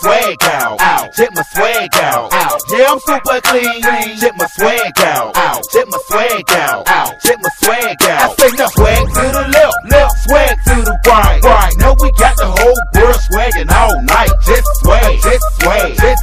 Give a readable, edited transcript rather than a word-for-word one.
swag out. Check my swag out. Yeah, I'm super clean. Check my swag out. Check my swag out. Check my swag out. I say no swag to the left, swag to the right. Now we got the whole world swagging all night. Just swag, just swag, just